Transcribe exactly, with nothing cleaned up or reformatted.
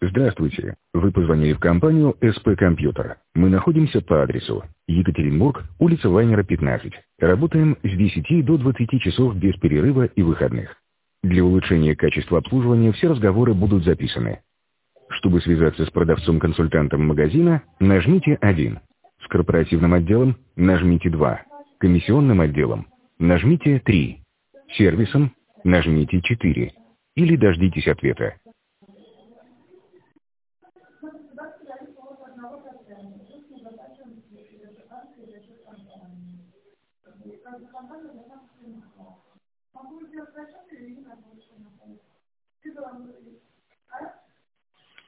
Здравствуйте. Вы позвонили в компанию эс пэ Компьютер. Мы находимся по адресу Екатеринбург, улица Вайнера, пятнадцать. Работаем с десяти до двадцати часов без перерыва и выходных. Для улучшения качества обслуживания все разговоры будут записаны. Чтобы связаться с продавцом-консультантом магазина, нажмите один. С корпоративным отделом нажмите два. Комиссионным отделом нажмите три. Сервисом нажмите четыре. Или дождитесь ответа. Могу сделать расчет или не надо?